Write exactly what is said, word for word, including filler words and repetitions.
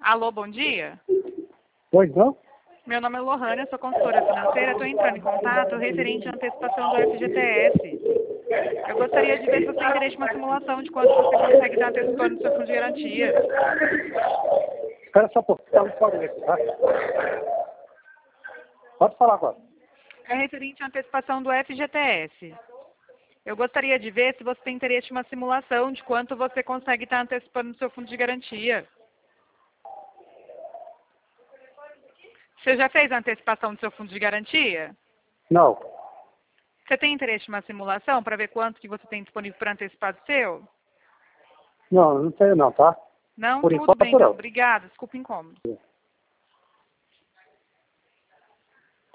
Alô, bom dia. Pois não? Meu nome é Lohane, eu sou consultora financeira. Estou entrando em contato referente à antecipação do F G T S. Eu gostaria de ver se você tem interesse em uma simulação de quanto você consegue estar antecipando o seu fundo de garantia. Espera só um pouco, tá no palete, tá? Pode falar agora. É referente à antecipação do F G T S. Eu gostaria de ver se você tem interesse em uma simulação de quanto você consegue estar antecipando o seu fundo de garantia. Você já fez a antecipação do seu fundo de garantia? Não. Você tem interesse em uma simulação para ver quanto que você tem disponível para antecipar o seu? Não, não tenho não, tá? Não? Por Tudo enquanto bem, então. não. Obrigada. Desculpa o incômodo.